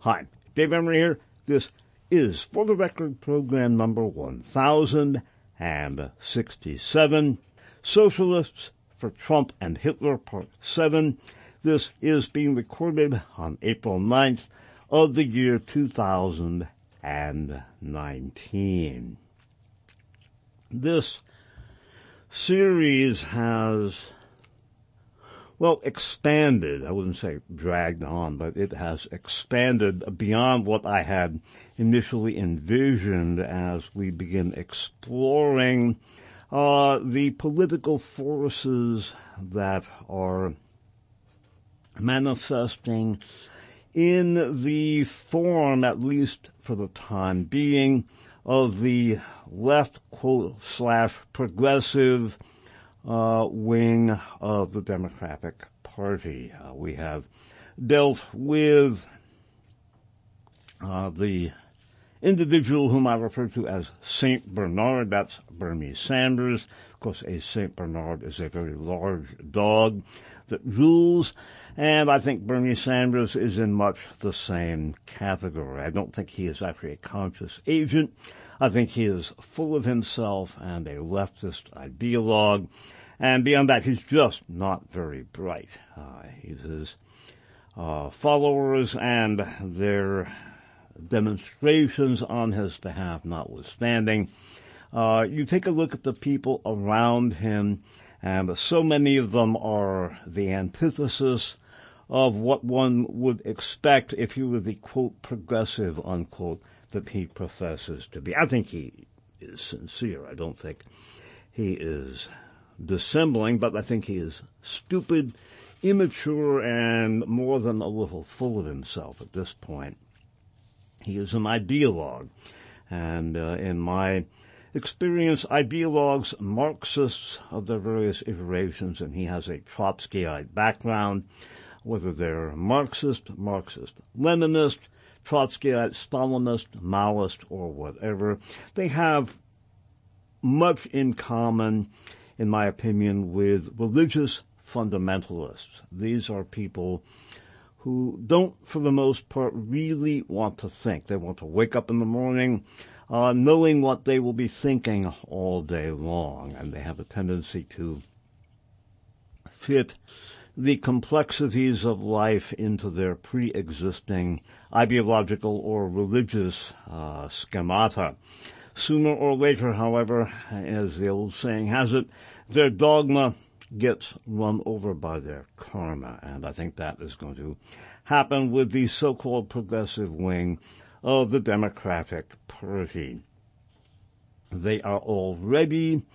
Hi, Dave Emery here. This is For the Record program number 1067, Socialists for Trump and Hitler, Part 7. This is being recorded on April 9th of the year 2019. This series has, expanded. I wouldn't say dragged on, but it has expanded beyond what I had initially envisioned as we begin exploring the political forces that are manifesting in the form, at least for the time being, of the left, /progressive wing of the Democratic Party. We have dealt with the individual whom I refer to as St. Bernard. That's Bernie Sanders. Of course, a St. Bernard is a very large dog that rules, and I think Bernie Sanders is in much the same category. I don't think he is actually a conscious agent. I think he is full of himself and a leftist ideologue, and beyond that, he's just not very bright. His followers and their demonstrations on his behalf notwithstanding, you take a look at the people around him, and so many of them are the antithesis of what one would expect if he were the, quote, progressive, unquote, that he professes to be. I think he is sincere. I don't think he is dissembling, but I think he is stupid, immature, and more than a little full of himself at this point. He is an ideologue, and in my experience, ideologues, Marxists of their various iterations, and he has a Trotskyite background, whether they're Marxist, Leninist, Trotskyite, Stalinist, Maoist, or whatever, they have much in common, in my opinion, with religious fundamentalists. These are people who don't, for the most part, really want to think. They want to wake up in the morning knowing what they will be thinking all day long, and they have a tendency to fit the complexities of life into their pre-existing ideological or religious schemata. Sooner or later, however, as the old saying has it, their dogma gets run over by their karma, and I think that is going to happen with the so-called progressive wing of the Democratic Party. They are already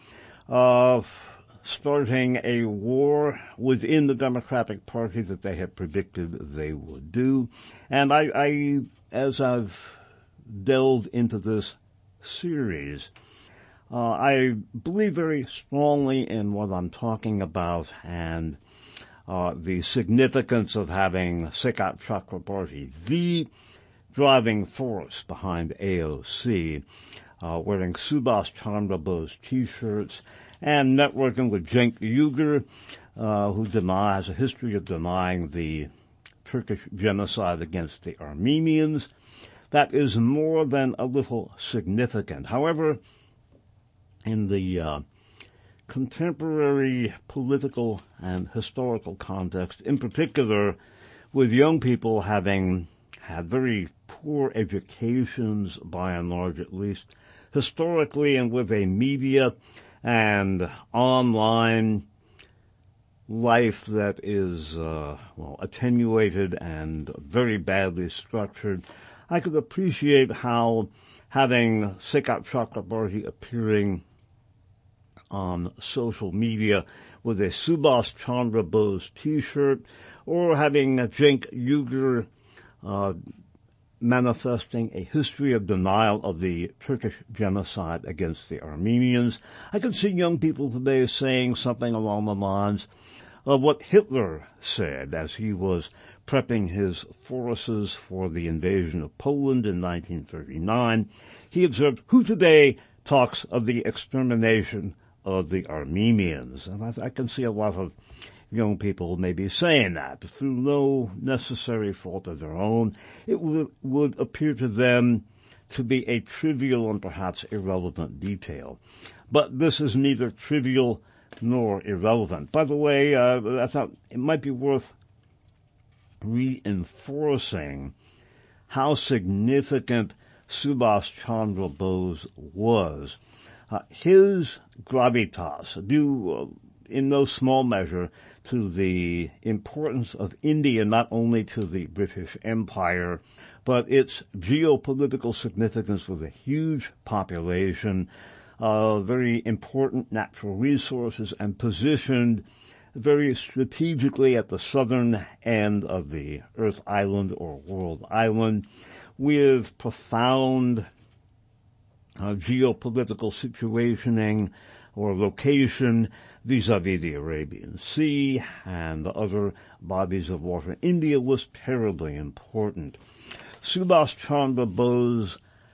starting a war within the Democratic Party that they had predicted they would do. And I as I've delved into this series, I believe very strongly in what I'm talking about and the significance of having Sekhat Chakrabarti, the driving force behind AOC, wearing Subhash Chandra Bose T-shirts, and networking with Cenk Uygur, who has a history of denying the Turkish genocide against the Armenians. That is more than a little significant. However, in the contemporary political and historical context, in particular with young people having had very poor educations, by and large at least, historically, and with a media and online life that is, attenuated and very badly structured, I could appreciate how having Sekhat Chakrabarti appearing on social media with a Subhash Chandra Bose T-shirt, or having Cenk Uygur manifesting a history of denial of the Turkish genocide against the Armenians. I can see young people today saying something along the lines of what Hitler said as he was prepping his forces for the invasion of Poland in 1939. He observed, "Who today talks of the extermination of the Armenians?" And I can see a lot of young people may be saying that through no necessary fault of their own. It would appear to them to be a trivial and perhaps irrelevant detail. But this is neither trivial nor irrelevant. By the way, I thought it might be worth reinforcing how significant Subhas Chandra Bose was. His gravitas, due in no small measure to the importance of India not only to the British Empire, but its geopolitical significance with a huge population, very important natural resources, and positioned very strategically at the southern end of the Earth Island or World Island, with profound geopolitical situationing or location vis-a-vis the Arabian Sea and the other bodies of water. India was terribly important. Subhas Chandra Bose's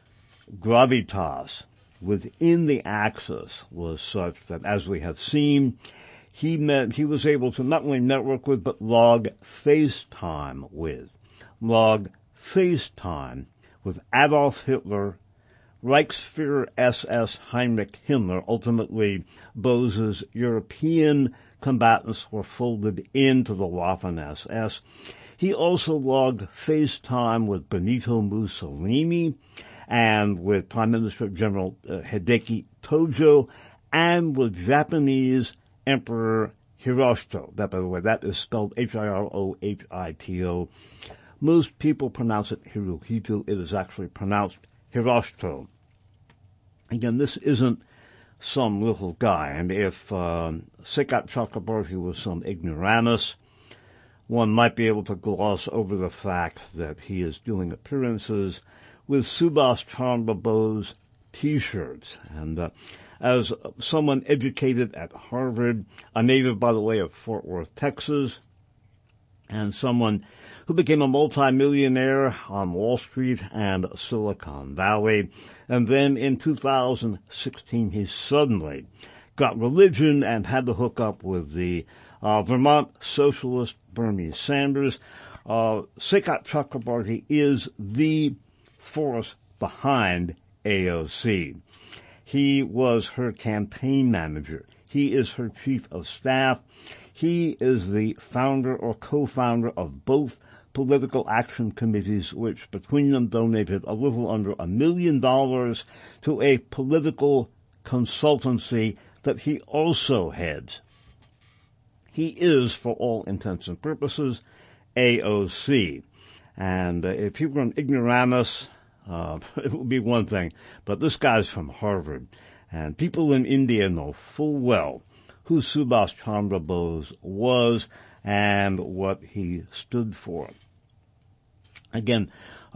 gravitas within the Axis was such that, as we have seen, he was able to not only network with, but log FaceTime with. Log FaceTime with Adolf Hitler, Reichsfuhrer SS Heinrich Himmler. Ultimately, Bose's European combatants were folded into the Waffen-SS. He also logged FaceTime with Benito Mussolini and with Prime Minister General Hideki Tojo and with Japanese Emperor Hirohito. That, by the way, that is spelled Hirohito. Most people pronounce it Hirohito. It is actually pronounced Hirohito. Again, this isn't some little guy, and if Sekat Chakrabarti was some ignoramus, one might be able to gloss over the fact that he is doing appearances with Subhas Chandra Bose T-shirts. And as someone educated at Harvard, a native, by the way, of Fort Worth, Texas, and someone who became a multimillionaire on Wall Street and Silicon Valley, and then in 2016 he suddenly got religion and had to hook up with the Vermont socialist Bernie Sanders. Sekat Chakrabarti is the force behind AOC. He was her campaign manager. He is her chief of staff. He is the founder or co-founder of both political action committees, which between them donated a little under $1 million to a political consultancy that he also heads. He is, for all intents and purposes, AOC. And if he were an ignoramus, it would be one thing. But this guy's from Harvard. And people in India know full well who Subhas Chandra Bose was and what he stood for. Again,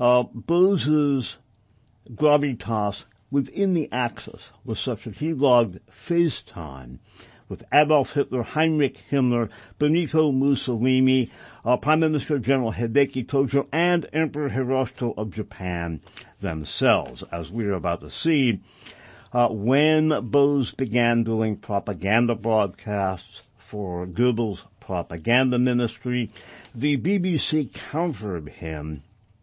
Bose's gravitas within the Axis was such that he logged FaceTime with Adolf Hitler, Heinrich Himmler, Benito Mussolini, Prime Minister General Hideki Tojo, and Emperor Hirohito of Japan themselves, as we are about to see. When Bose began doing propaganda broadcasts for Goebbels' propaganda ministry, the BBC countered him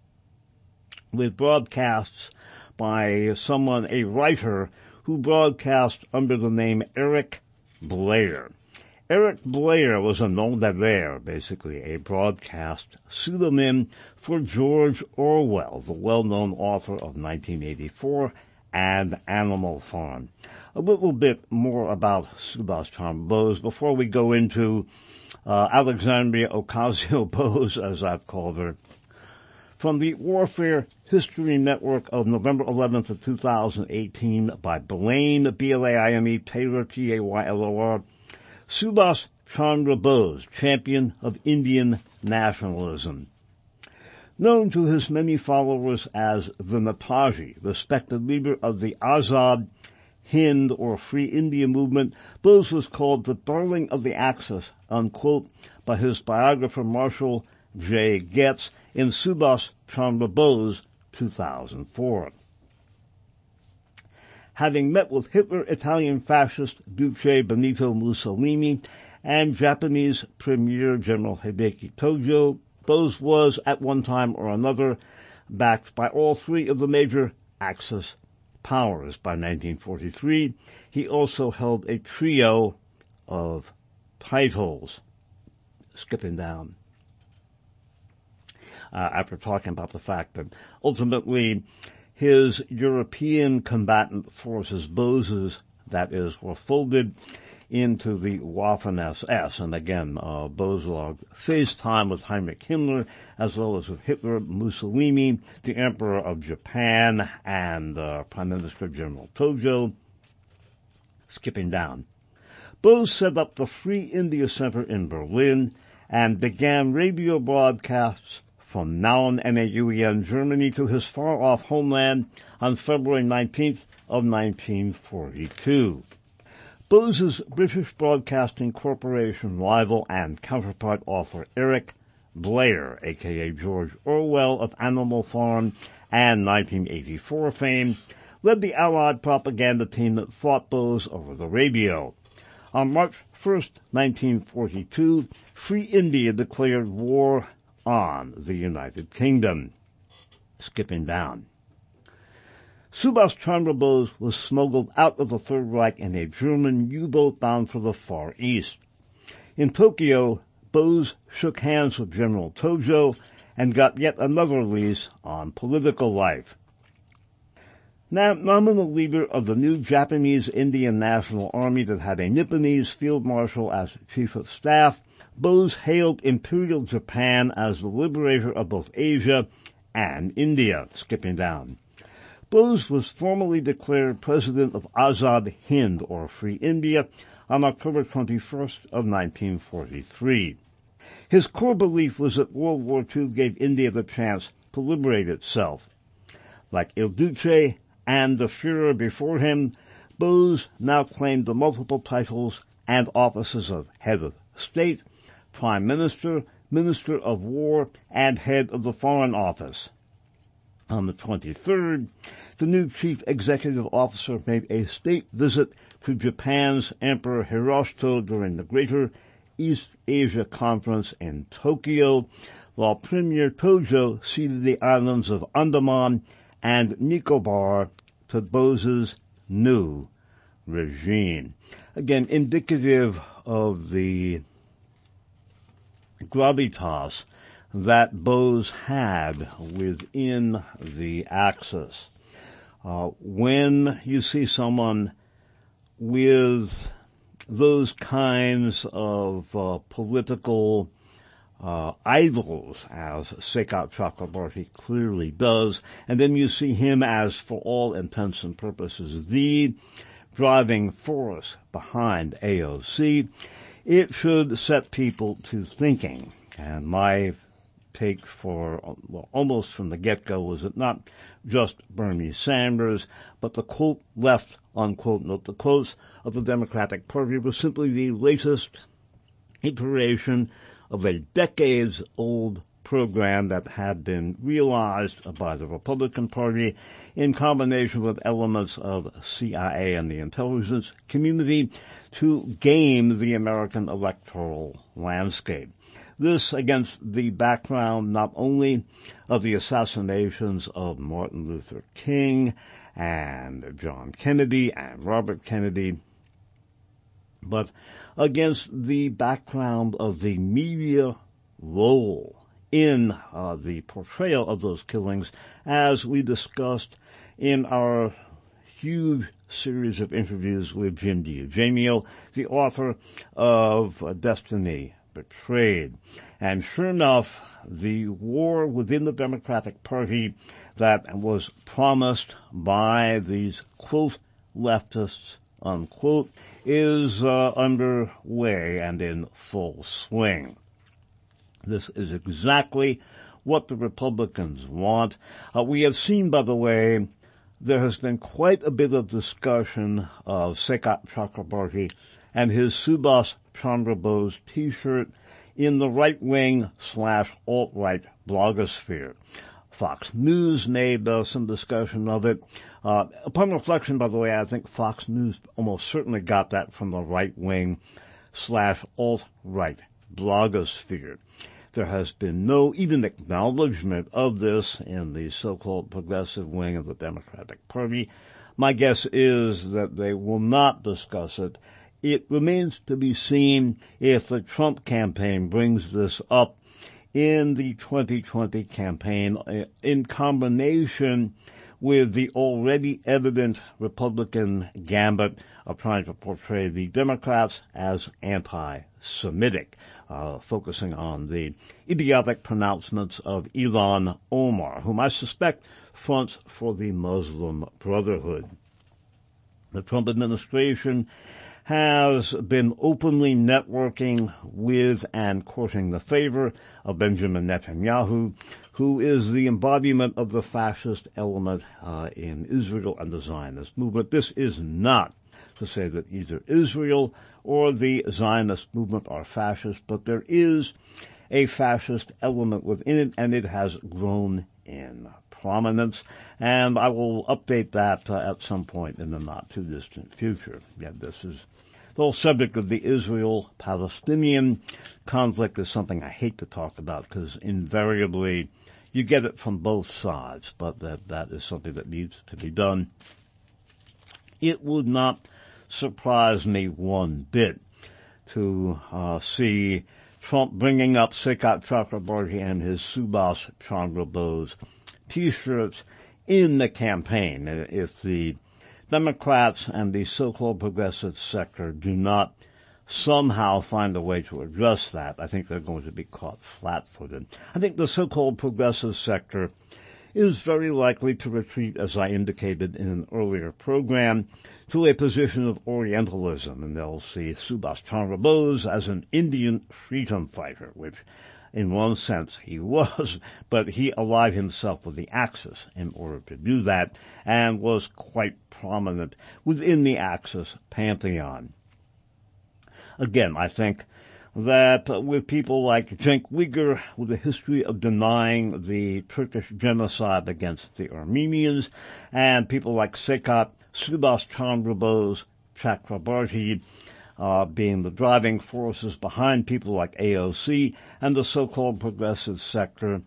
with broadcasts by someone, a writer, who broadcast under the name Eric Blair. Eric Blair was a nom de guerre, basically a broadcast pseudonym for George Orwell, the well-known author of 1984 and Animal Farm. A little bit more about Subhas Chandra Bose before we go into Alexandria Ocasio-Bose, as I've called her. From the Warfare History Network of November 11th of 2018 by Blaine, B-L-A-I-M-E, Taylor, T-A-Y-L-O-R, Subhas Chandra Bose, champion of Indian nationalism. Known to his many followers as the Netaji, respected leader of the Azad Hind or Free India movement, Bose was called the darling of the Axis, unquote, by his biographer Marshall J. Getz in Subhas Chandra Bose, 2004. Having met with Hitler, Italian fascist Duce Benito Mussolini, and Japanese Premier General Hideki Tojo. Bose was, at one time or another, backed by all three of the major Axis powers. By 1943, he also held a trio of titles. Skipping down. After talking about the fact that ultimately his European combatant forces, Bose's, that is, were folded into the Waffen-SS. And again, Bose logged face time with Heinrich Himmler, as well as with Hitler, Mussolini, the Emperor of Japan, and Prime Minister General Tojo. Skipping down. Bose set up the Free India Center in Berlin and began radio broadcasts from Nauen, N-A-U-E-N, Germany, to his far-off homeland on February 19th of 1942. Bose's British Broadcasting Corporation rival and counterpart author Eric Blair, a.k.a. George Orwell of Animal Farm and 1984 fame, led the Allied propaganda team that fought Bose over the radio. On March 1st, 1942, Free India declared war on the United Kingdom. Skipping down. Subhas Chandra Bose was smuggled out of the Third Reich in a German U-boat bound for the Far East. In Tokyo, Bose shook hands with General Tojo and got yet another lease on political life. Now nominal leader of the new Japanese Indian National Army that had a Nipponese field marshal as chief of staff, Bose hailed Imperial Japan as the liberator of both Asia and India. Skipping down. Bose was formally declared president of Azad Hind, or Free India, on October 21st of 1943. His core belief was that World War II gave India the chance to liberate itself. Like Il Duce and the Führer before him, Bose now claimed the multiple titles and offices of head of state, prime minister, minister of war, and head of the foreign office. On the 23rd, the new chief executive officer made a state visit to Japan's Emperor Hirohito during the Greater East Asia Conference in Tokyo, while Premier Tojo ceded the islands of Andaman and Nicobar to Bose's new regime. Again, indicative of the gravitas that Bose had within the Axis. When you see someone with those kinds of political idols, as Sekar Chakrabarti clearly does, and then you see him as, for all intents and purposes, the driving force behind AOC, it should set people to thinking. And my take for, well, almost from the get-go was that not just Bernie Sanders, but the quote left, unquote, note the quotes of the Democratic Party was simply the latest iteration of a decades-old program that had been realized by the Republican Party in combination with elements of CIA and the intelligence community to game the American electoral landscape. This against the background not only of the assassinations of Martin Luther King and John Kennedy and Robert Kennedy, but against the background of the media role in the portrayal of those killings, as we discussed in our huge series of interviews with Jim DiEugenio, the author of Destiny Betrayed. And sure enough, the war within the Democratic Party that was promised by these, quote, leftists, unquote, is underway and in full swing. This is exactly what the Republicans want. We have seen, by the way, there has been quite a bit of discussion of Sekar Chakrabarti and his Subhas Chandra Bose T-shirt in the right-wing / alt-right blogosphere. Fox News made some discussion of it. Upon reflection, by the way, I think Fox News almost certainly got that from the right-wing r/alt-right blogosphere. There has been no even acknowledgement of this in the so-called progressive wing of the Democratic Party. My guess is that they will not discuss it. It remains to be seen if the Trump campaign brings this up in the 2020 campaign in combination with the already evident Republican gambit of trying to portray the Democrats as anti-Semitic, focusing on the idiotic pronouncements of Ilhan Omar, whom I suspect fronts for the Muslim Brotherhood. The Trump administration has been openly networking with and courting the favor of Benjamin Netanyahu, who is the embodiment of the fascist element in Israel and the Zionist movement. This is not to say that either Israel or the Zionist movement are fascist, but there is a fascist element within it, and it has grown in prominence, and I will update that at some point in the not-too-distant future. This is the whole subject of the Israel-Palestinian conflict is something I hate to talk about because invariably you get it from both sides, but that is something that needs to be done. It would not surprise me one bit to see Trump bringing up Saket Chakrabarti and his Subhas Chandra Bose T-shirts in the campaign if the Democrats and the so-called progressive sector do not somehow find a way to address that. I think they're going to be caught flat-footed. I think the so-called progressive sector is very likely to retreat, as I indicated in an earlier program, to a position of Orientalism, and they'll see Subhas Chandra Bose as an Indian freedom fighter, which in one sense he was, but he allied himself with the Axis in order to do that and was quite prominent within the Axis pantheon. Again, I think that with people like Cenk Uygur, with a history of denying the Turkish genocide against the Armenians, and people like Saket, Subhas Chandra Bose, Chakrabarti, being the driving forces behind people like AOC and the so-called progressive sector.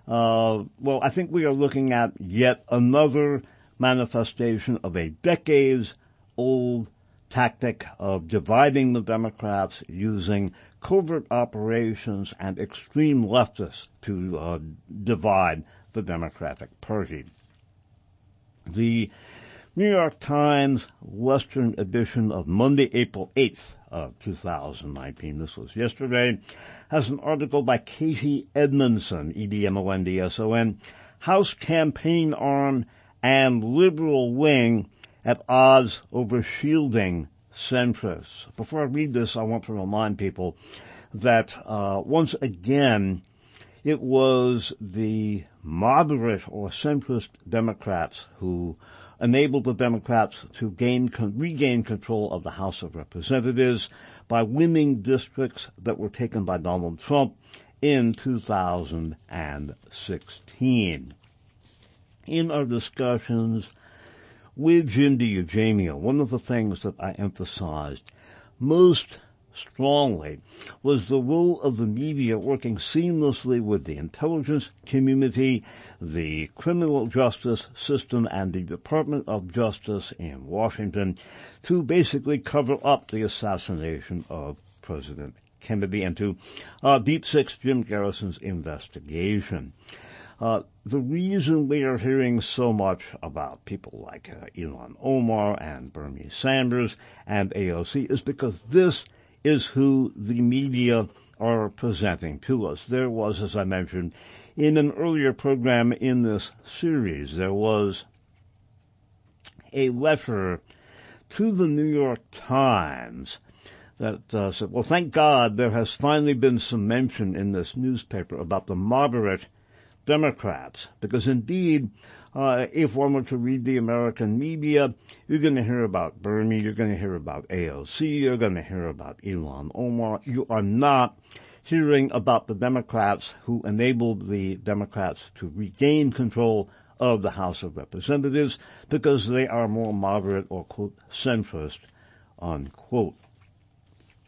I think we are looking at yet another manifestation of a decades-old tactic of dividing the Democrats using covert operations and extreme leftists to divide the Democratic Party. The New York Times Western edition of Monday, April 8th of 2019, this was yesterday, has an article by Katie Edmondson, Edmondson, House Campaign Arm and Liberal Wing at odds over shielding centrists. Before I read this, I want to remind people that once again, it was the moderate or centrist Democrats who enabled the Democrats to regain control of the House of Representatives by winning districts that were taken by Donald Trump in 2016. In our discussions with Jim DiEugenio, one of the things that I emphasized most strongly was the role of the media working seamlessly with the intelligence community, the criminal justice system, and the Department of Justice in Washington to basically cover up the assassination of President Kennedy and to Deep Six Jim Garrison's investigation. The reason we are hearing so much about people like Ilhan Omar and Bernie Sanders and AOC is because this is who the media are presenting to us. There was, as I mentioned, in an earlier program in this series, there was a letter to the New York Times that said, well, thank God there has finally been some mention in this newspaper about the moderate Democrats, because indeed, if one were to read the American media, you're going to hear about Bernie, you're going to hear about AOC, you're going to hear about Ilhan Omar. You are not hearing about the Democrats who enabled the Democrats to regain control of the House of Representatives because they are more moderate or, quote, centrist, unquote.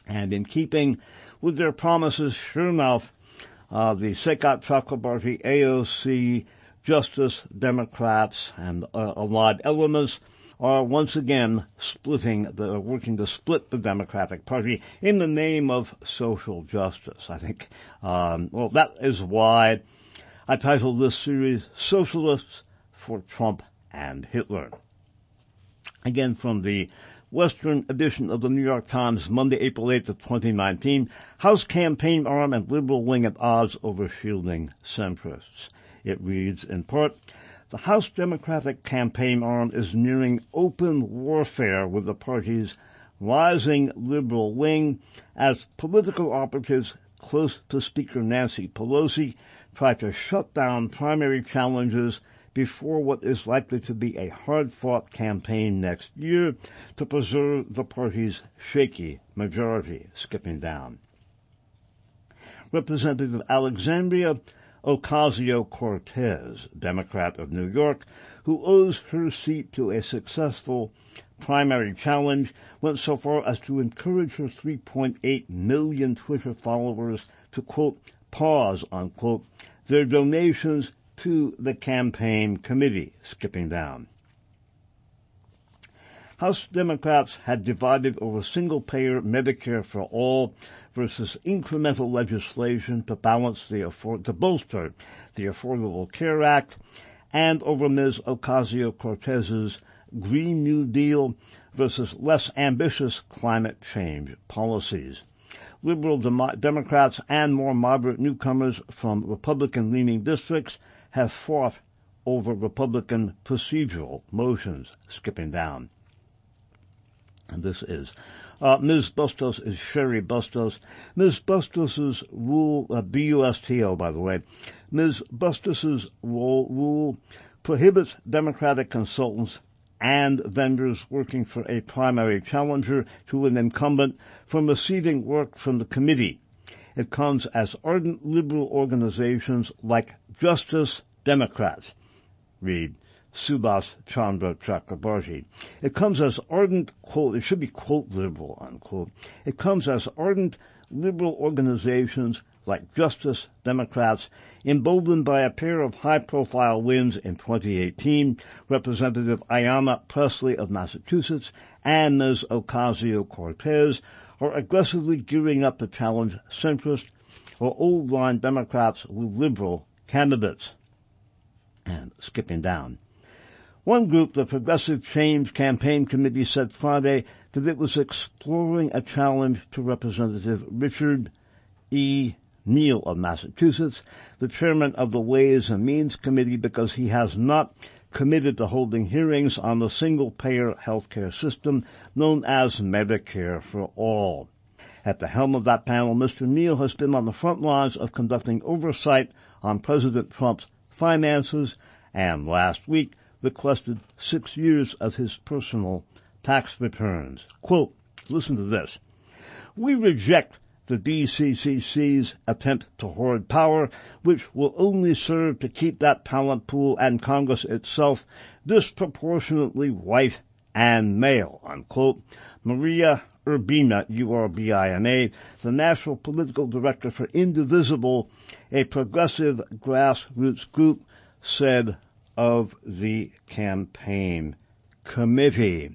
And in keeping with their promises, sure enough, the Sekat Chakrabarti, AOC, Justice, Democrats, and allied elements are once again working to split the Democratic Party in the name of social justice. I think, that is why I titled this series, Socialists for Trump and Hitler. Again, from the Western edition of the New York Times, Monday, April 8th of 2019, House campaign arm and liberal wing at odds over shielding centrists. It reads, in part, the House Democratic campaign arm is nearing open warfare with the party's rising liberal wing as political operatives close to Speaker Nancy Pelosi try to shut down primary challenges before what is likely to be a hard-fought campaign next year to preserve the party's shaky majority. Skipping down. Representative Alexandria Ocasio-Cortez, Democrat of New York, who owes her seat to a successful primary challenge, went so far as to encourage her 3.8 million Twitter followers to, quote, pause, unquote, their donations to the campaign committee. Skipping down. House Democrats had divided over single-payer Medicare for all versus incremental legislation to bolster the Affordable Care Act, and over Ms. Ocasio-Cortez's Green New Deal versus less ambitious climate change policies. Liberal Democrats and more moderate newcomers from Republican-leaning districts have fought over Republican procedural motions. Skipping down. And this is Ms. Bustos is Sherry Bustos. Ms. Bustos's rule, B-U-S-T-O, by the way, Ms. Bustos's rule prohibits Democratic consultants and vendors working for a primary challenger to an incumbent from receiving work from the committee. It comes as ardent liberal organizations like Justice Democrats, read Subhas Chandra Chakrabarti. It comes as ardent, quote, it should be, quote, liberal, unquote. It comes as ardent liberal organizations like Justice Democrats, emboldened by a pair of high-profile wins in 2018, Representative Ayanna Pressley of Massachusetts and Ms. Ocasio-Cortez, are aggressively gearing up to challenge centrist or old-line Democrats with liberal candidates. And skipping down. One group, the Progressive Change Campaign Committee, said Friday that it was exploring a challenge to Representative Richard E. Neal of Massachusetts, the chairman of the Ways and Means Committee, because he has not committed to holding hearings on the single-payer healthcare system known as Medicare for All. At the helm of that panel, Mr. Neal has been on the front lines of conducting oversight on President Trump's finances and last week requested 6 years of his personal tax returns. Quote, listen to this. We reject the DCCC's attempt to hoard power, which will only serve to keep that talent pool and Congress itself disproportionately white and male, unquote. Maria Urbina, U-R-B-I-N-A, the National Political Director for Indivisible, a progressive grassroots group, said of the campaign committee.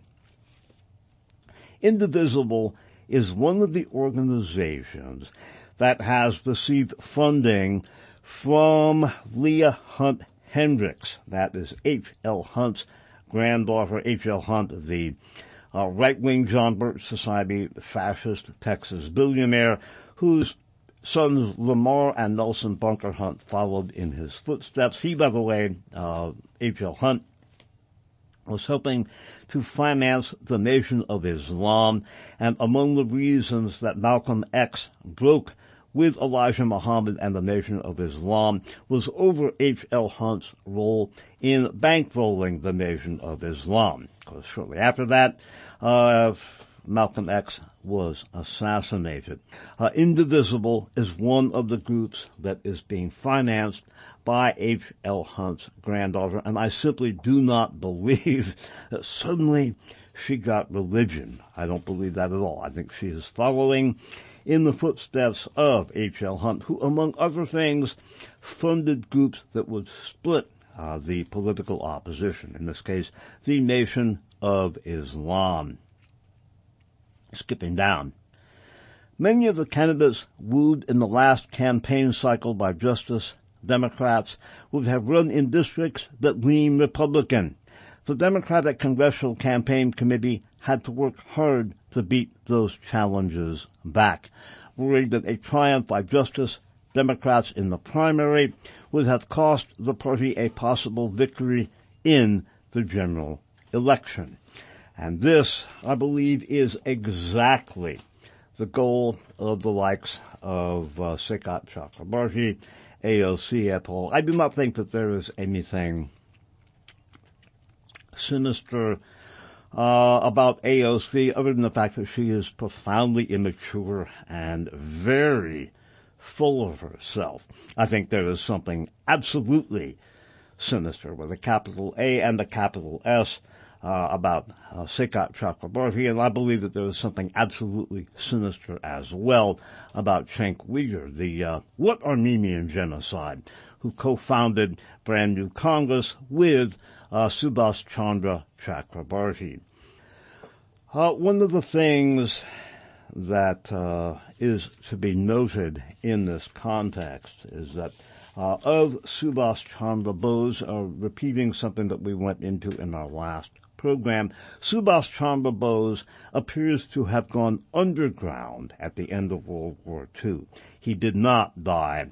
Indivisible is one of the organizations that has received funding from Leah Hunt Hendricks. That is H.L. Hunt's granddaughter, H.L. Hunt, the right-wing John Birch Society fascist Texas billionaire, whose sons Lamar and Nelson Bunker Hunt followed in his footsteps. He, by the way, H.L. Hunt, was helping to finance the Nation of Islam, and among the reasons that Malcolm X broke with Elijah Muhammad and the Nation of Islam was over H.L. Hunt's role in bankrolling the Nation of Islam. Because shortly after that, Malcolm X was assassinated. Indivisible is one of the groups that is being financed by H.L. Hunt's granddaughter, and I simply do not believe that suddenly she got religion. I don't believe that at all. I think she is following in the footsteps of H.L. Hunt, who, among other things, funded groups that would split the political opposition, in this case, the Nation of Islam. Skipping down. Many of the candidates wooed in the last campaign cycle by Justice Democrats would have run in districts that lean Republican. The Democratic Congressional Campaign Committee had to work hard to beat those challenges back, worried that a triumph by Justice Democrats in the primary would have cost the party a possible victory in the general election. And this, I believe, is exactly the goal of the likes of Sekat Chakrabarti, AOC et al. I do not think that there is anything sinister about AOC other than the fact that she is profoundly immature and very full of herself. I think there is something absolutely sinister with a capital A and a capital S about Sekat Chakrabarti, and I believe that there is something absolutely sinister as well about Cenk Uygur, the what Armenian genocide, who co-founded Brand New Congress with Subhas Chandra Chakrabarti. One of the things that is to be noted in this context is that of Subhas Chandra Bose, repeating something that we went into in our last program, Subhas Chandra Bose appears to have gone underground at the end of World War II. He did not die,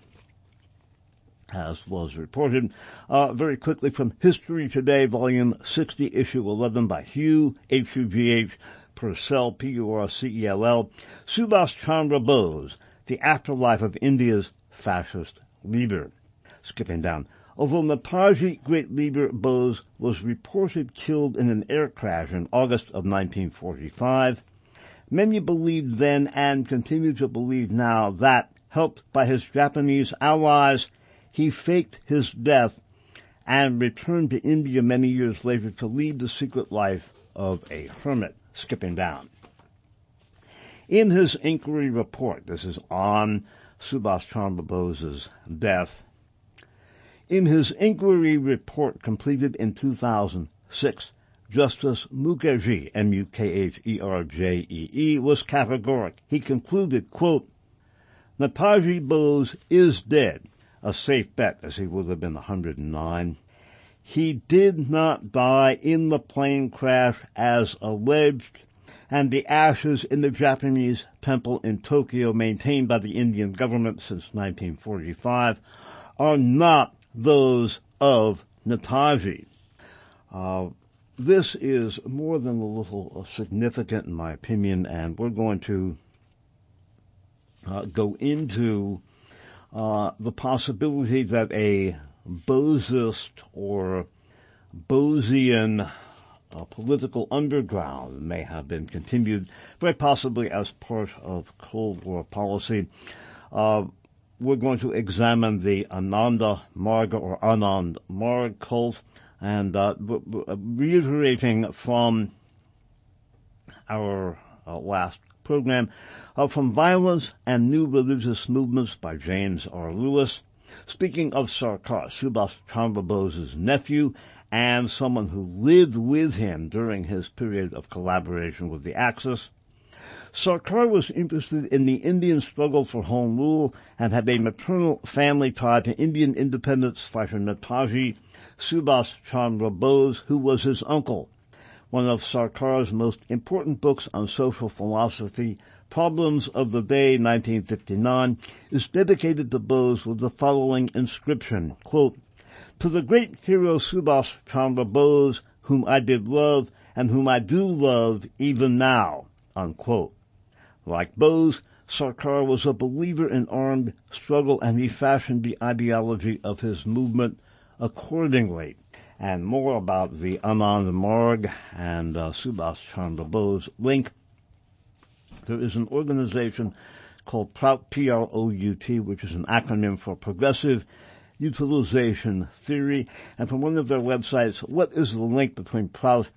as was reported. Very quickly from History Today, Volume 60, Issue 11 by Hugh, H-U-G-H, Purcell, P-U-R-C-E-L-L, Subhas Chandra Bose, The Afterlife of India's Fascist Leader. Skipping down. Although Netaji great leader Bose was reported killed in an air crash in August of 1945, many believed then and continue to believe now that, helped by his Japanese allies, he faked his death and returned to India many years later to lead the secret life of a hermit. Skipping down. In his inquiry report, this is on Subhas Chandra Bose's death, in his inquiry report completed in 2006, Justice Mukherjee, M-U-K-H-E-R-J-E-E, was categoric. He concluded, quote, Netaji Bose is dead, a safe bet as he would have been 109. He did not die in the plane crash as alleged, and the ashes in the Japanese temple in Tokyo, maintained by the Indian government since 1945, are not those of Netaji. This is more than a little significant in my opinion, and we're going to go into the possibility that a Bosist or Bosian political underground may have been continued, very possibly as part of Cold War policy. We're going to examine the Ananda Marga or Anand Marg cult, and reiterating from our last program, From Violence and New Religious Movements by James R. Lewis. Speaking of Sarkar, Subhas Chandra Bose's nephew, and someone who lived with him during his period of collaboration with the Axis, Sarkar was interested in the Indian struggle for home rule and had a maternal family tie to Indian independence fighter Netaji Subhas Chandra Bose, who was his uncle. One of Sarkar's most important books on social philosophy, Problems of the Day, 1959, is dedicated to Bose with the following inscription, quote, To the great hero Subhas Chandra Bose, whom I did love and whom I do love even now, unquote. Like Bose, Sarkar was a believer in armed struggle, and he fashioned the ideology of his movement accordingly. And more about the Anand Marg and Subhas Chandra Bose link. There is an organization called PROUT, P-R-O-U-T, which is an acronym for Progressive Utilization Theory. And from one of their websites, what is the link between PROUT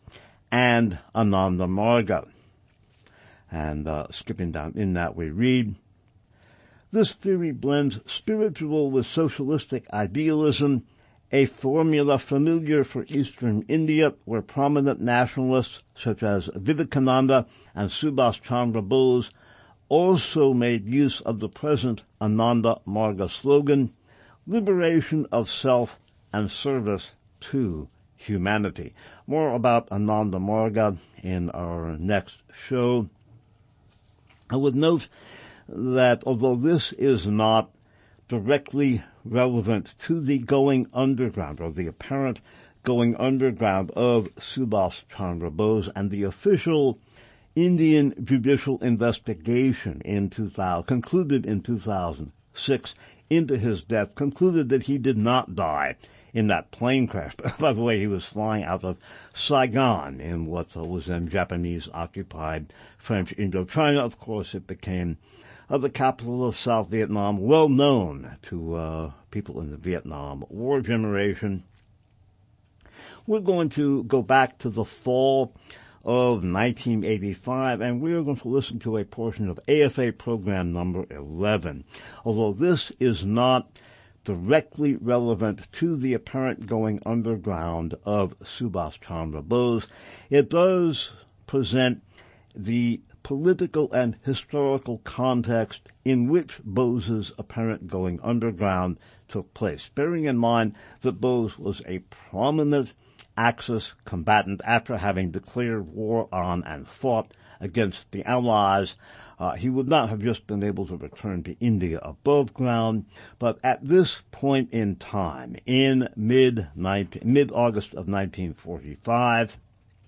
and Ananda Marga. And skipping down in that we read, this theory blends spiritual with socialistic idealism, a formula familiar for Eastern India, where prominent nationalists such as Vivekananda and Subhas Chandra Bose also made use of the present Ananda Marga slogan, liberation of self and service to humanity. More about Ananda Marga in our next show. I would note that although this is not directly relevant to the going underground or the apparent going underground of Subhas Chandra Bose and the official Indian judicial investigation concluded in 2006 into his death, concluded that he did not die in that plane crash. By the way, he was flying out of Saigon in what was then Japanese-occupied French Indochina. Of course, it became the capital of South Vietnam, well known to people in the Vietnam War generation. We're going to go back to the fall of 1985, and we are going to listen to a portion of AFA program number 11. Although this is not directly relevant to the apparent going underground of Subhas Chandra Bose, it does present the political and historical context in which Bose's apparent going underground took place, bearing in mind that Bose was a prominent Axis combatant after having declared war on and fought against the Allies. He would not have just been able to return to India above ground, but at this point in time, in mid-August of 1945,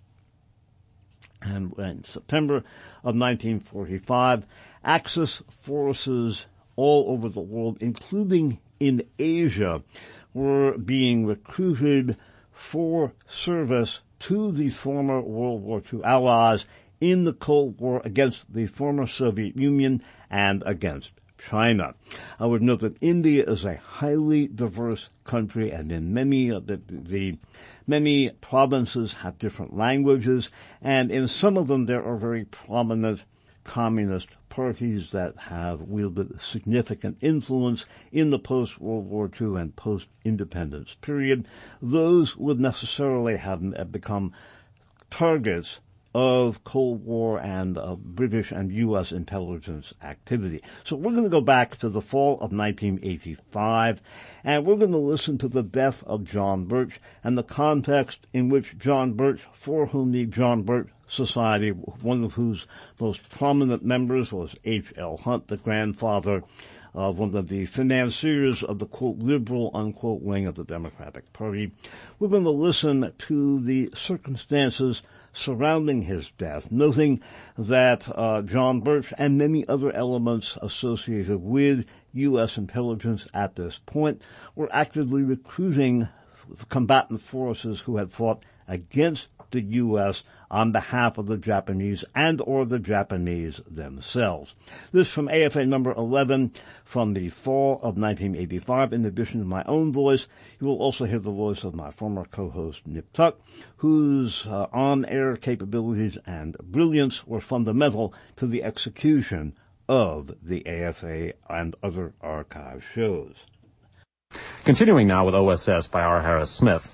and in September of 1945, Axis forces all over the world, including in Asia, were being recruited for service to the former World War II allies in the Cold War against the former Soviet Union and against China. I would note that India is a highly diverse country, and in many of the many provinces have different languages, and in some of them there are very prominent communist parties that have wielded significant influence in the post-World War II and post-independence period. Those would necessarily have become targets of Cold War and British and U.S. intelligence activity. So we're going to go back to the fall of 1985, and we're going to listen to the death of John Birch and the context in which John Birch, for whom the John Birch Society, one of whose most prominent members was H.L. Hunt, the grandfather of one of the financiers of the, quote, liberal, unquote, wing of the Democratic Party. We're going to listen to the circumstances surrounding his death, noting that John Birch and many other elements associated with U.S. intelligence at this point were actively recruiting combatant forces who had fought against the U.S. on behalf of the Japanese and or the Japanese themselves. This from AFA number 11 from the fall of 1985. In addition to my own voice, you will also hear the voice of my former co-host Nip Tuck, whose on-air capabilities and brilliance were fundamental to the execution of the AFA and other archive shows. Continuing now with OSS by R. Harris Smith.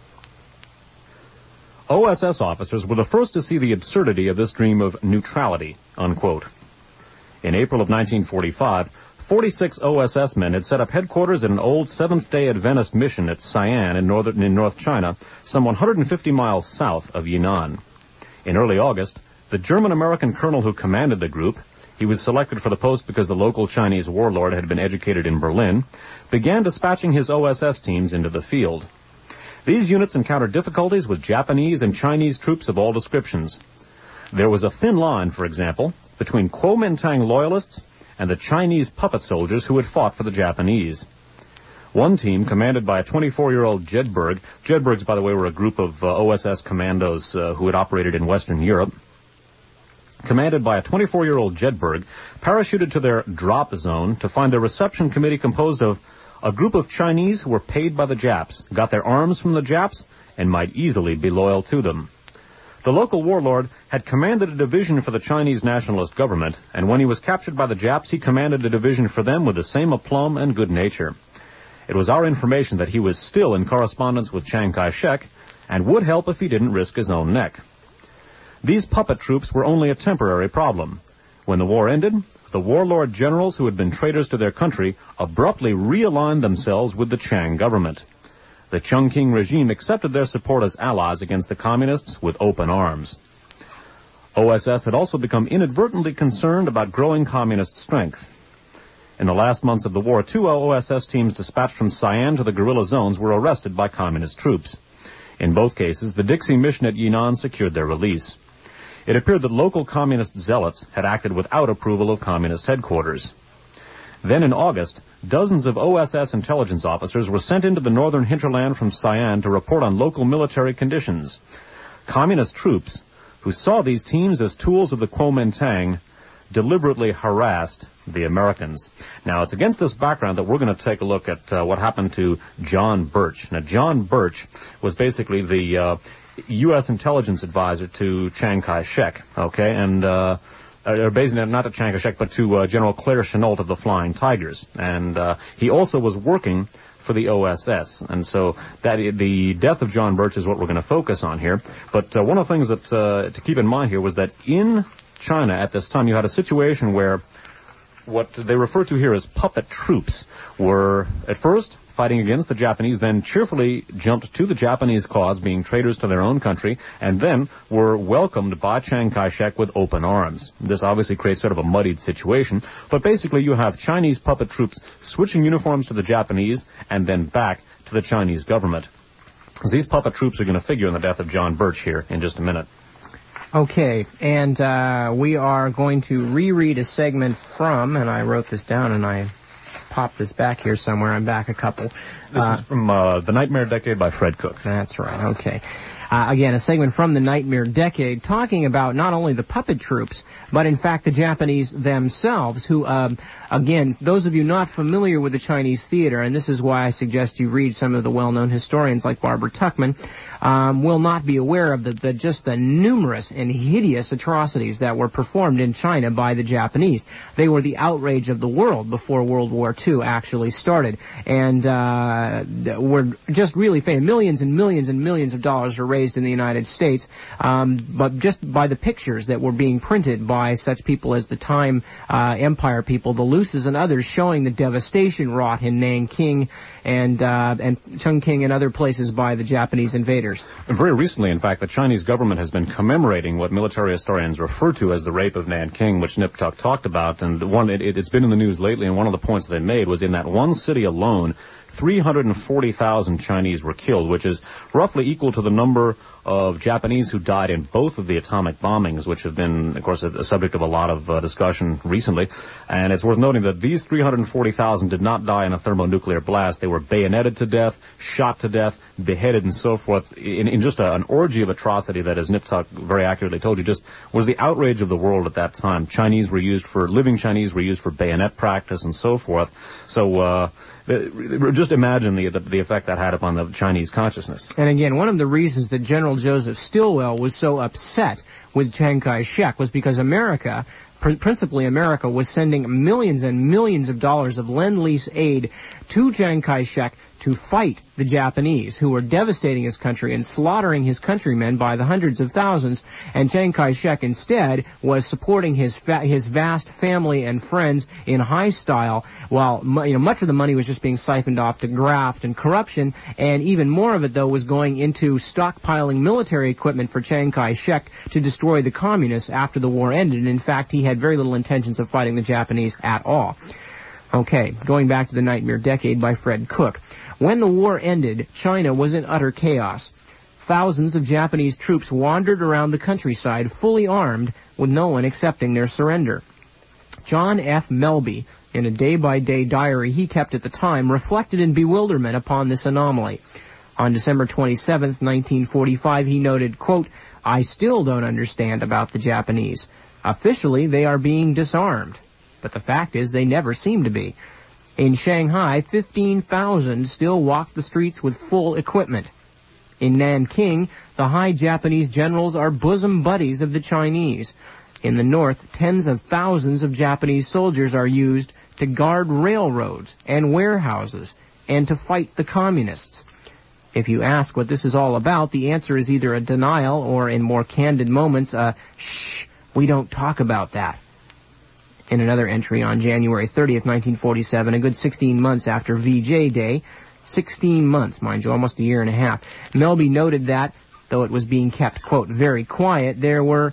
OSS officers were the first to see the absurdity of this dream of neutrality, unquote. In April of 1945, 46 OSS men had set up headquarters at an old Seventh-day Adventist mission at Sian in North China, some 150 miles south of Yinan. In early August, the German-American colonel who commanded the group, he was selected for the post because the local Chinese warlord had been educated in Berlin, began dispatching his OSS teams into the field. These units encountered difficulties with Japanese and Chinese troops of all descriptions. There was a thin line, for example, between Kuomintang loyalists and the Chinese puppet soldiers who had fought for the Japanese. One team, commanded by a 24-year-old Jedburgh — Jedburghs, by the way, were a group of OSS commandos who had operated in Western Europe — commanded by a 24-year-old Jedburgh, parachuted to their drop zone to find a reception committee composed of a group of Chinese who were paid by the Japs, got their arms from the Japs, and might easily be loyal to them. The local warlord had commanded a division for the Chinese nationalist government, and when he was captured by the Japs, he commanded a division for them with the same aplomb and good nature. It was our information that he was still in correspondence with Chiang Kai-shek, and would help if he didn't risk his own neck. These puppet troops were only a temporary problem. When the war ended, the warlord generals who had been traitors to their country abruptly realigned themselves with the Chiang government. The Chongqing regime accepted their support as allies against the communists with open arms. OSS had also become inadvertently concerned about growing communist strength. In the last months of the war, 2 OSS teams dispatched from Sian to the guerrilla zones were arrested by communist troops. In both cases, the Dixie mission at Yinan secured their release. It appeared that local communist zealots had acted without approval of communist headquarters. Then in August, dozens of OSS intelligence officers were sent into the northern hinterland from Sian to report on local military conditions. Communist troops, who saw these teams as tools of the Kuomintang, deliberately harassed the Americans. Now, it's against this background that we're going to take a look at what happened to John Birch. Now, John Birch was basically the U.S. intelligence advisor to Chiang Kai-shek, okay, and basically not to Chiang Kai-shek, but to General Claire Chennault of the Flying Tigers. And he also was working for the OSS. And so the death of John Birch is what we're going to focus on here. But one of the things that to keep in mind here was that in China at this time, you had a situation where what they refer to here as puppet troops were at first fighting against the Japanese, then cheerfully jumped to the Japanese cause, being traitors to their own country, and then were welcomed by Chiang Kai-shek with open arms. This obviously creates sort of a muddied situation, but basically you have Chinese puppet troops switching uniforms to the Japanese and then back to the Chinese government. So these puppet troops are going to figure in the death of John Birch here in just a minute. Okay, and we are going to reread a segment from, and I wrote this down and I popped this back here somewhere. I'm back a couple. This is from The Nightmare Decade by Fred Cook. That's right, okay. Again, a segment from The Nightmare Decade talking about not only the puppet troops, but in fact the Japanese themselves, who, again, those of you not familiar with the Chinese theater, and this is why I suggest you read some of the well-known historians like Barbara Tuchman, will not be aware of just the numerous and hideous atrocities that were performed in China by the Japanese. They were the outrage of the world before World War II actually started, and were just really famous. Millions and millions and millions of dollars were raised in the United States, but just by the pictures that were being printed by such people as the Time Empire people, the Luces and others, showing the devastation wrought in Nanking and Chongqing and other places by the Japanese invaders. And very recently, in fact, the Chinese government has been commemorating what military historians refer to as the rape of Nanking, which Nip Tuck talked about, and it's been in the news lately, and one of the points they made was in that one city alone, 340,000 Chinese were killed, which is roughly equal to the number of Japanese who died in both of the atomic bombings, which have been, of course, a subject of a lot of discussion recently. And it's worth noting that these 340,000 did not die in a thermonuclear blast. They were bayoneted to death, shot to death, beheaded, and so forth, in just an orgy of atrocity that, as Nip Tuck very accurately told you, just was the outrage of the world at that time. Living Chinese were used for bayonet practice and so forth. So, just imagine the effect that had upon the Chinese consciousness. And again, one of the reasons that General Joseph Stilwell was so upset with Chiang Kai-shek was because America, principally America, was sending millions and millions of dollars of Lend-Lease aid to Chiang Kai-shek to fight the Japanese, who were devastating his country and slaughtering his countrymen by the hundreds of thousands. And Chiang Kai-shek instead was supporting his vast family and friends in high style, while much of the money was just being siphoned off to graft and corruption, and even more of it, though, was going into stockpiling military equipment for Chiang Kai-shek to destroy the communists after the war ended. And in fact, he had very little intentions of fighting the Japanese at all. Okay, going back to The Nightmare Decade by Fred Cook. When the war ended, China was in utter chaos. Thousands of Japanese troops wandered around the countryside fully armed, with no one accepting their surrender. John F. Melby, in a day-by-day diary he kept at the time, reflected in bewilderment upon this anomaly. On December 27, 1945, he noted, quote, "I still don't understand about the Japanese. Officially, they are being disarmed. But the fact is they never seem to be. In Shanghai, 15,000 still walk the streets with full equipment. In Nanking, the high Japanese generals are bosom buddies of the Chinese. In the north, tens of thousands of Japanese soldiers are used to guard railroads and warehouses and to fight the communists. If you ask what this is all about, the answer is either a denial or, in more candid moments, a shh, we don't talk about that. In another entry on January 30th, 1947, a good 16 months after VJ Day, 16 months, mind you, almost a year and a half, Melby noted that, though it was being kept, quote, very quiet, there were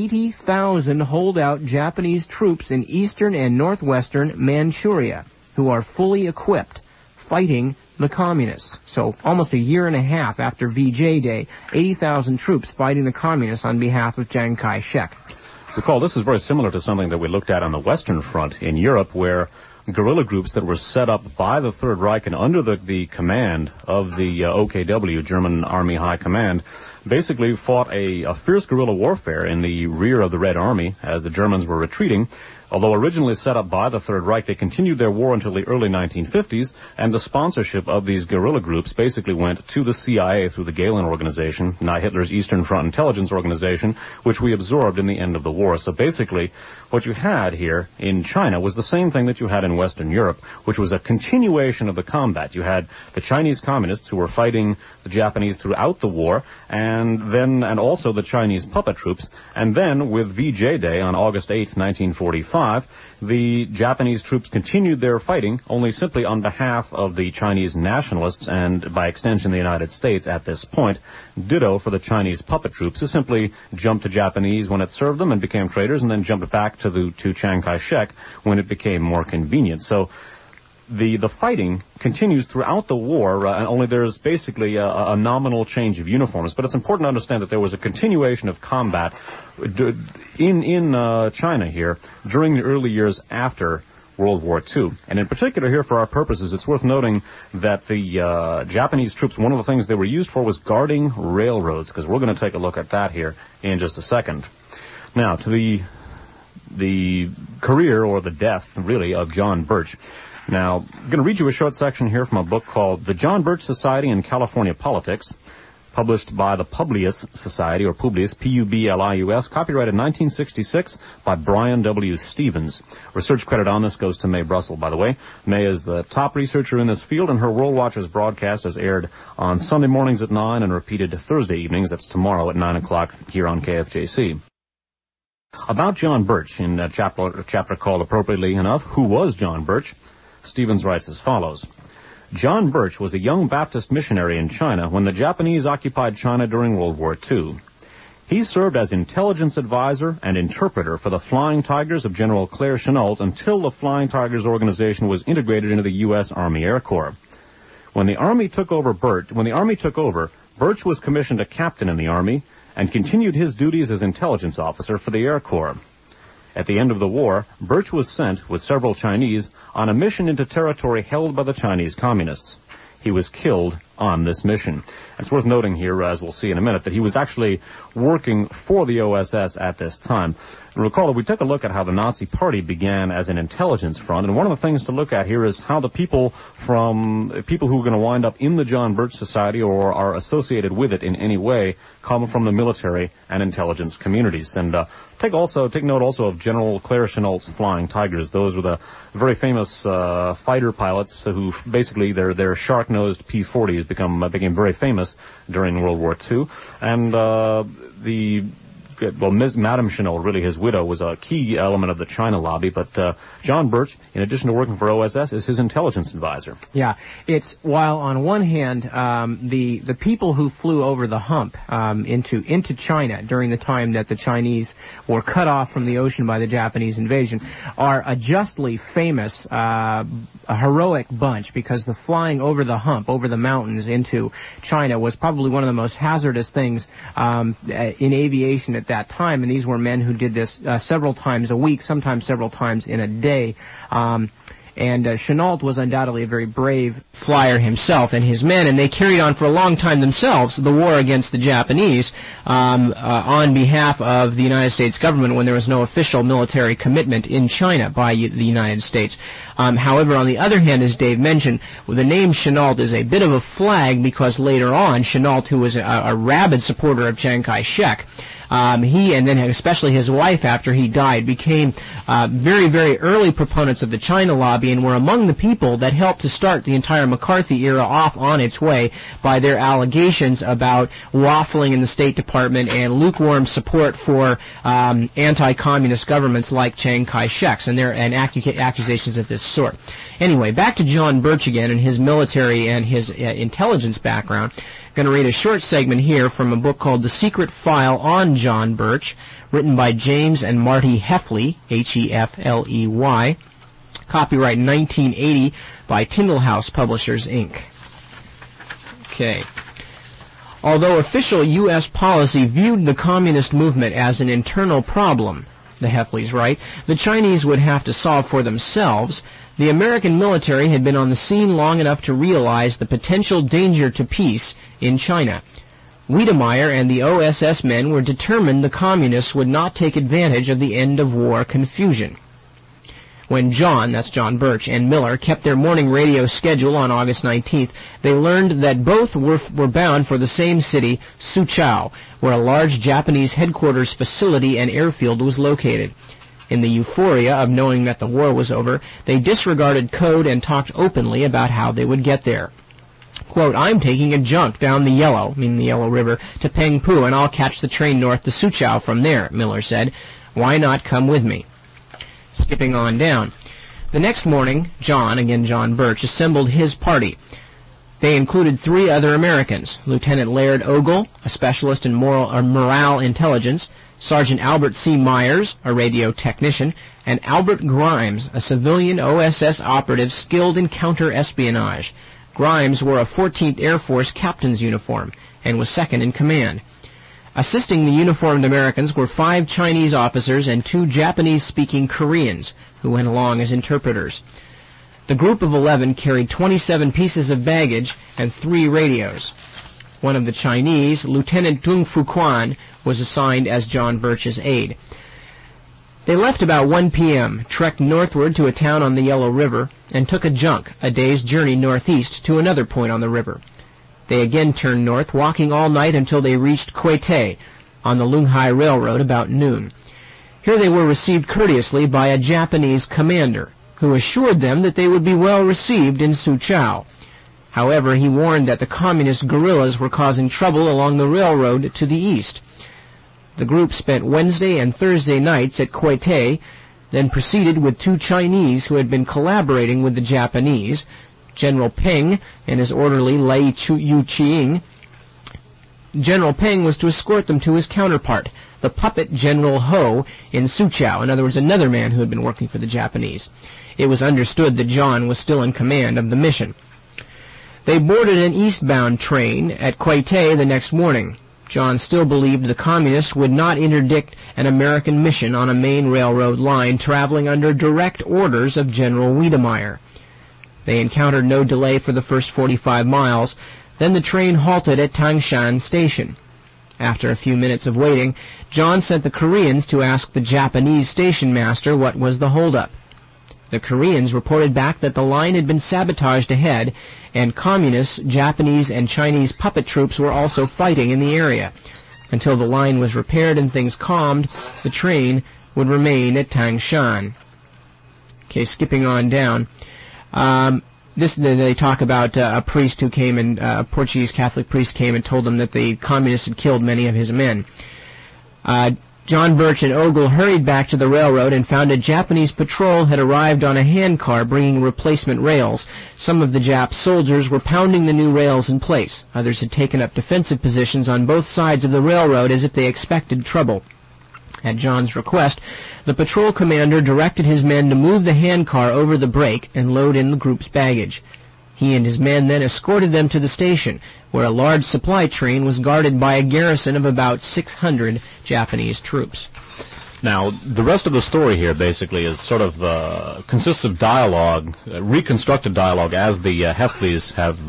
80,000 holdout Japanese troops in eastern and northwestern Manchuria who are fully equipped, fighting the communists. So almost a year and a half after VJ Day, 80,000 troops fighting the communists on behalf of Chiang Kai-shek. Recall, this is very similar to something that we looked at on the Western Front in Europe, where guerrilla groups that were set up by the Third Reich and under the command of the OKW, German Army High Command, basically fought a fierce guerrilla warfare in the rear of the Red Army as the Germans were retreating. Although originally set up by the Third Reich, they continued their war until the early 1950s, and the sponsorship of these guerrilla groups basically went to the CIA through the Gehlen Organization, now Hitler's Eastern Front Intelligence Organization, which we absorbed in the end of the war. So basically, what you had here in China was the same thing that you had in Western Europe, which was a continuation of the combat. You had the Chinese communists who were fighting the Japanese throughout the war, and also the Chinese puppet troops, and then with VJ Day on August 8th, 1945, the Japanese troops continued their fighting, only simply on behalf of the Chinese nationalists and, by extension, the United States at this point. Ditto for the Chinese puppet troops, who simply jumped to Japanese when it served them and became traitors, and then jumped back to Chiang Kai-shek when it became more convenient. So the fighting continues throughout the war, and only there's basically a nominal change of uniforms. But it's important to understand that there was a continuation of combat in China here during the early years after World War II. And in particular here, for our purposes, it's worth noting that the Japanese troops, one of the things they were used for was guarding railroads, because we're going to take a look at that here in just a second. Now, to the career, or the death, really, of John Birch. Now, I'm going to read you a short section here from a book called The John Birch Society in California Politics, published by the Publius Society, or Publius, P-U-B-L-I-U-S, copyrighted 1966 by Brian W. Stevens. Research credit on this goes to Mae Brussel, by the way. Mae is the top researcher in this field, and her World Watchers broadcast is aired on Sunday mornings at 9 and repeated Thursday evenings. That's tomorrow at 9 o'clock here on KFJC. About John Birch, in a chapter called, appropriately enough, Who Was John Birch? Stevens writes as follows. John Birch was a young Baptist missionary in China when the Japanese occupied China during World War II. He served as intelligence advisor and interpreter for the Flying Tigers of General Claire Chennault until the Flying Tigers organization was integrated into the U.S. Army Air Corps. When the Army took over, Birch was commissioned a captain in the Army and continued his duties as intelligence officer for the Air Corps. At the end of the war, Birch was sent, with several Chinese, on a mission into territory held by the Chinese communists. He was killed on this mission. It's worth noting here, as we'll see in a minute, that he was actually working for the OSS at this time. And recall that we took a look at how the Nazi Party began as an intelligence front, and one of the things to look at here is how the people who are going to wind up in the John Birch Society or are associated with it in any way come from the military and intelligence communities. And take note also of General Claire Chennault's Flying Tigers. Those were the very famous fighter pilots who basically their shark-nosed P-40s became very famous during World War II. And Madame Chennault, really his widow, was a key element of the China lobby, but John Birch, in addition to working for OSS, is his intelligence advisor. Yeah, while on one hand, the people who flew over the hump into China during the time that the Chinese were cut off from the ocean by the Japanese invasion are a justly famous, a heroic bunch, because the flying over the hump, over the mountains into China, was probably one of the most hazardous things in aviation at that time, and these were men who did this several times a week, sometimes several times in a day. And Chennault was undoubtedly a very brave flyer himself and his men, and they carried on for a long time themselves the war against the Japanese on behalf of the United States government when there was no official military commitment in China by the United States. However, on the other hand, as Dave mentioned, the name Chennault is a bit of a flag because later on, Chennault, who was a rabid supporter of Chiang Kai-shek, he and then especially his wife after he died became very, very early proponents of the China lobby and were among the people that helped to start the entire McCarthy era off on its way by their allegations about waffling in the State Department and lukewarm support for anti-communist governments like Chiang Kai-shek's and accusations of this sort. Anyway, back to John Birch again and his military and his intelligence background. I'm going to read a short segment here from a book called The Secret File on John Birch, written by James and Marty Heffley, H-E-F-L-E-Y, copyright 1980 by Tyndall House Publishers, Inc. Okay. Although official U.S. policy viewed the communist movement as an internal problem, the Heffleys write, the Chinese would have to solve for themselves, the American military had been on the scene long enough to realize the potential danger to peace in China. Wiedemeyer and the OSS men were determined the communists would not take advantage of the end-of-war confusion. When John, that's John Birch, and Miller kept their morning radio schedule on August 19th, they learned that both were bound for the same city, Soochow, where a large Japanese headquarters facility and airfield was located. In the euphoria of knowing that the war was over, they disregarded code and talked openly about how they would get there. Quote, I'm taking a junk down the Yellow, meaning the Yellow River, to Pengpu, and I'll catch the train north to Soochow from there, Miller said. Why not come with me? Skipping on down. The next morning, John, again John Birch, assembled his party. They included 3 other Americans, Lieutenant Laird Ogle, a specialist in morale intelligence, Sergeant Albert C. Myers, a radio technician, and Albert Grimes, a civilian OSS operative skilled in counter-espionage. Grimes wore a 14th Air Force captain's uniform and was second in command. Assisting the uniformed Americans were 5 Chinese officers and 2 Japanese-speaking Koreans who went along as interpreters. The group of 11 carried 27 pieces of baggage and 3 radios. One of the Chinese, Lieutenant Dung Fuquan, was assigned as John Birch's aide. They left about 1 p.m., trekked northward to a town on the Yellow River, and took a junk, a day's journey northeast, to another point on the river. They again turned north, walking all night until they reached Quete on the Lunghai Railroad about noon. Here they were received courteously by a Japanese commander, who assured them that they would be well received in Soochow. However, he warned that the communist guerrillas were causing trouble along the railroad to the east. The group spent Wednesday and Thursday nights at Quete, then proceeded with 2 Chinese who had been collaborating with the Japanese, General Peng and his orderly Lai Yu-Ching. General Peng was to escort them to his counterpart, the puppet General Ho, in Soochow, in other words, another man who had been working for the Japanese. It was understood that John was still in command of the mission. They boarded an eastbound train at Quete the next morning. John still believed the communists would not interdict an American mission on a main railroad line traveling under direct orders of General Wiedemeyer. They encountered no delay for the first 45 miles. Then the train halted at Tangshan Station. After a few minutes of waiting, John sent the Koreans to ask the Japanese station master what was the holdup. The Koreans reported back that the line had been sabotaged ahead, and communists, Japanese, and Chinese puppet troops were also fighting in the area. Until the line was repaired and things calmed, the train would remain at Tangshan. Okay, skipping on down. They talk about a priest who came and a Portuguese Catholic priest came and told them that the communists had killed many of his men. John Birch and Ogle hurried back to the railroad and found a Japanese patrol had arrived on a handcar bringing replacement rails. Some of the Jap soldiers were pounding the new rails in place. Others had taken up defensive positions on both sides of the railroad as if they expected trouble. At John's request, the patrol commander directed his men to move the handcar over the break and load in the group's baggage. He and his men then escorted them to the station, where a large supply train was guarded by a garrison of about 600 Japanese troops. Now, the rest of the story here basically is sort of consists of dialogue, reconstructed dialogue, as the Heffleys have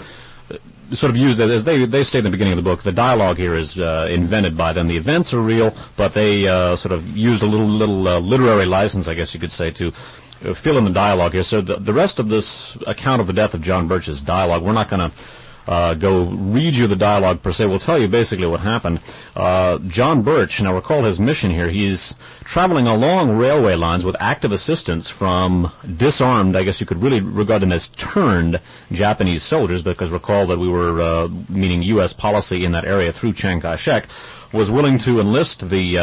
sort of used, as they state in the beginning of the book. The dialogue here is invented by them. The events are real, but they sort of used a little literary license, I guess you could say, to fill in the dialogue here. So the rest of this account of the death of John Birch is dialogue. We're not going to go read you the dialogue per se. We'll tell you basically what happened. John Birch, now recall his mission here. He's traveling along railway lines with active assistance from disarmed, I guess you could really regard them as turned Japanese soldiers, because recall that we were meaning U.S. policy in that area through Chiang Kai-shek, was willing to enlist the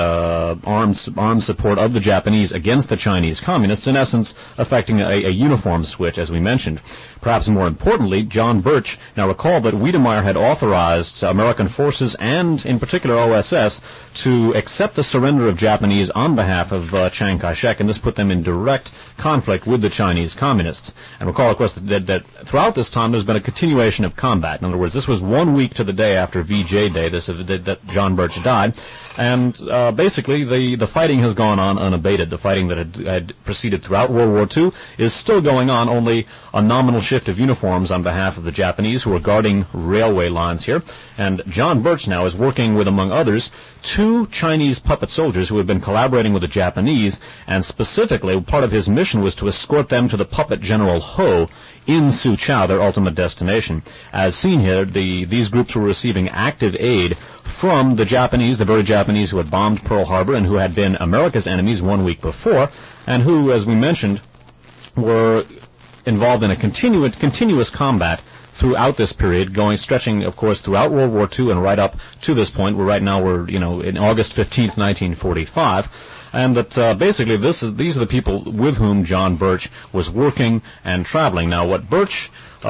armed support of the Japanese against the Chinese communists, in essence affecting a uniform switch, as we mentioned. Perhaps more importantly, John Birch, now recall that Wiedemeyer had authorized American forces and, in particular, OSS to accept the surrender of Japanese on behalf of Chiang Kai-shek, and this put them in direct conflict with the Chinese communists. And recall, of course, that throughout this time there's been a continuation of combat. In other words, this was 1 week to the day after VJ Day that John Birch died, and basically the fighting has gone on unabated. The fighting that had proceeded throughout World War II is still going on, only a nominal shift of uniforms on behalf of the Japanese who are guarding railway lines here. And John Birch now is working with, among others, 2 Chinese puppet soldiers who had been collaborating with the Japanese, and specifically part of his mission was to escort them to the puppet General Ho in Soochow, their ultimate destination. As seen here, these groups were receiving active aid from the Japanese, the very Japanese who had bombed Pearl Harbor and who had been America's enemies 1 week before, and who, as we mentioned, were involved in a continuous combat throughout this period, stretching, of course, throughout World War II and right up to this point, where right now we're, in August 15th, 1945. And that basically these are the people with whom John Birch was working and traveling. Now, what Birch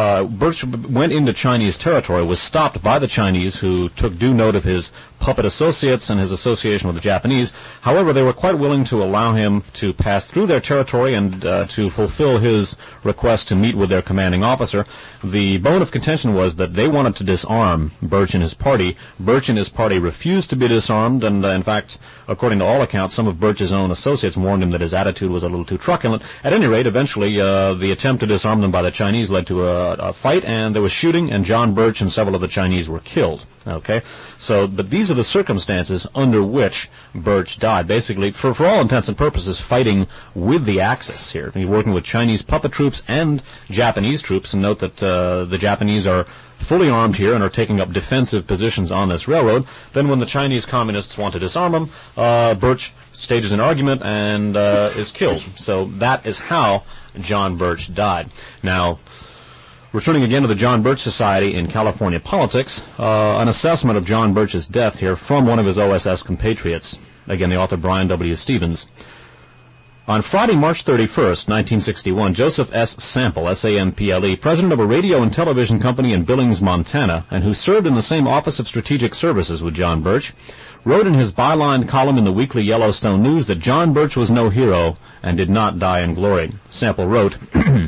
went into Chinese territory, was stopped by the Chinese, who took due note of his puppet associates and his association with the Japanese. However, they were quite willing to allow him to pass through their territory and to fulfill his request to meet with their commanding officer. The bone of contention was that they wanted to disarm Birch and his party. Birch and his party refused to be disarmed, and in fact, according to all accounts, some of Birch's own associates warned him that his attitude was a little too truculent. At any rate, eventually, the attempt to disarm them by the Chinese led to a fight, and there was shooting, and John Birch and several of the Chinese were killed. Okay? So, but these are the circumstances under which Birch died. Basically, for all intents and purposes, fighting with the Axis here. He's working with Chinese puppet troops and Japanese troops, and note that the Japanese are fully armed here and are taking up defensive positions on this railroad. Then when the Chinese communists want to disarm him, Birch stages an argument and is killed. So that is how John Birch died. Now, returning again to the John Birch Society in California politics, an assessment of John Birch's death here from one of his OSS compatriots. Again, the author Brian W. Stevens. On Friday, March 31st, 1961, Joseph S. Sample, S-A-M-P-L-E, president of a radio and television company in Billings, Montana, and who served in the same Office of Strategic Services with John Birch, wrote in his byline column in the weekly Yellowstone News that John Birch was no hero and did not die in glory. Sample wrote,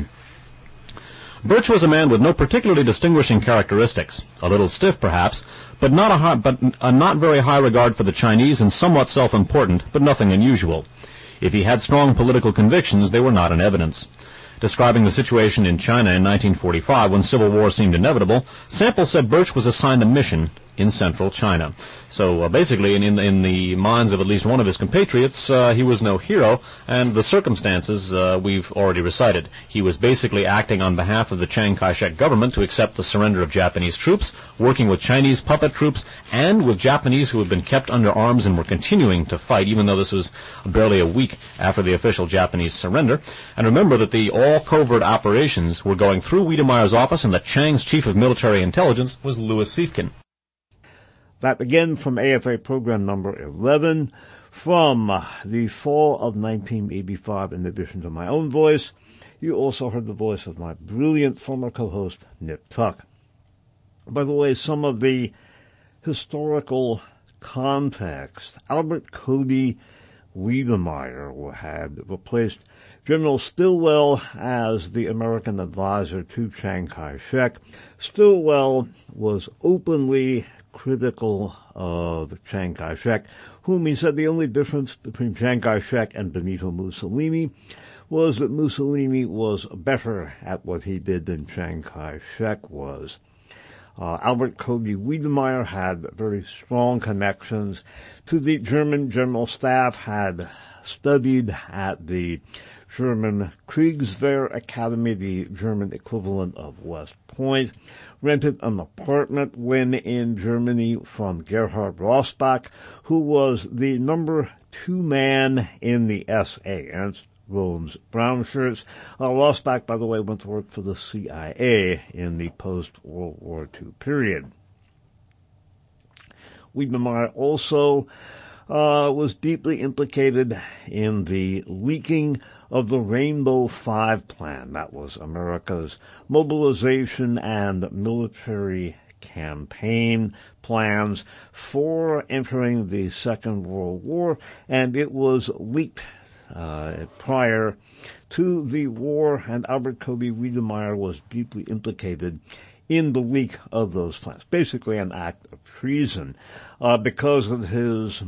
Birch was a man with no particularly distinguishing characteristics, a little stiff perhaps, but a not very high regard for the Chinese and somewhat self-important, but nothing unusual. If he had strong political convictions, they were not in evidence. Describing the situation in China in 1945, when civil war seemed inevitable, Sample said Birch was assigned a mission in central China. So basically, in the minds of at least one of his compatriots, he was no hero, and the circumstances we've already recited. He was basically acting on behalf of the Chiang Kai-shek government to accept the surrender of Japanese troops, working with Chinese puppet troops, and with Japanese who had been kept under arms and were continuing to fight, even though this was barely a week after the official Japanese surrender. And remember that the all-covert operations were going through Wiedemeyer's office, and that Chiang's chief of military intelligence was Louis Siefken. That again from AFA program number 11 from the fall of 1985. In addition to my own voice, you also heard the voice of my brilliant former co-host, Nip Tuck. By the way, some of the historical context. Albert Cody Wiedemeyer had replaced General Stilwell as the American advisor to Chiang Kai-shek. Stilwell was openly critical of Chiang Kai-shek, whom he said the only difference between Chiang Kai-shek and Benito Mussolini was that Mussolini was better at what he did than Chiang Kai-shek was. Albert Kobe Wiedemeyer had very strong connections to the German General Staff, had studied at the German Kriegswehr Academy, the German equivalent of West Point, rented an apartment when in Germany from Gerhard Rossbach, who was the number 2 man in the SA, Ernst Röhm's brown shirts. Rossbach, by the way, went to work for the CIA in the post-World War II period. Wiedemeyer also was deeply implicated in the leaking of the Rainbow Five plan. That was America's mobilization and military campaign plans for entering the Second World War, and it was leaked prior to the war, and Albert Kobe Wiedemeyer was deeply implicated in the leak of those plans. Basically an act of treason, because of his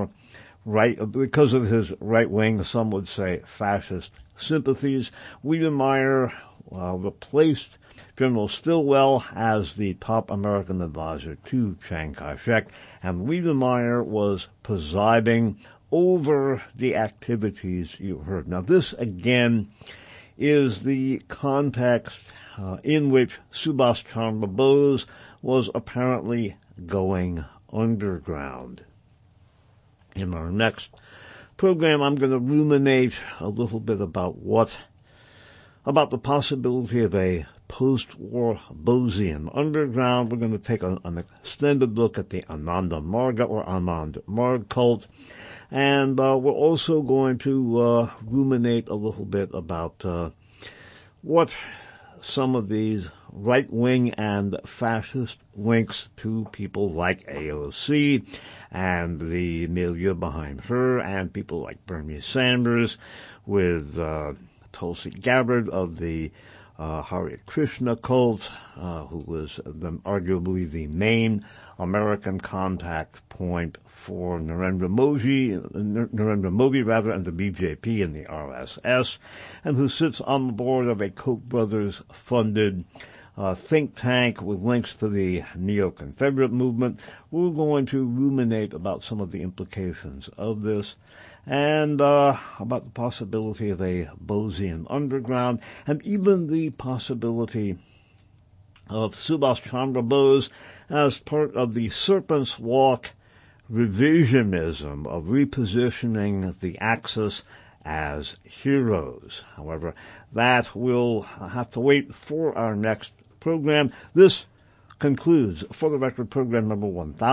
right-wing, some would say fascist sympathies. Wiedemeyer replaced General Stilwell as the top American advisor to Chiang Kai-shek, and Wiedemeyer was presiding over the activities you heard. Now this again is the context in which Subhas Chandra Bose was apparently going underground. In our next program, I'm going to ruminate a little bit about the possibility of a post-war Bosian underground. We're going to take an extended look at the Ananda Marga or Anand Marg cult. And we're also going to ruminate a little bit about what some of these right-wing and fascist links to people like AOC and the milieu behind her, and people like Bernie Sanders with Tulsi Gabbard of the Hare Krishna cult, who was arguably the main American contact point for Narendra Modi, and the BJP and the RSS, and who sits on the board of a Koch brothers funded think tank with links to the Neo-Confederate movement. We're going to ruminate about some of the implications of this, and about the possibility of a Bosian underground, and even the possibility of Subhas Chandra Bose as part of the Serpent's Walk revisionism of repositioning the Axis as heroes. However, that will have to wait for our next program. This concludes, for the record, program number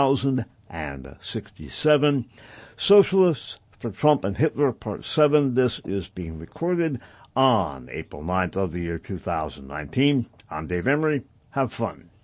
1067, Socialists for Trump and Hitler, Part 7. This is being recorded on April 9th of the year 2019. I'm Dave Emery. Have fun.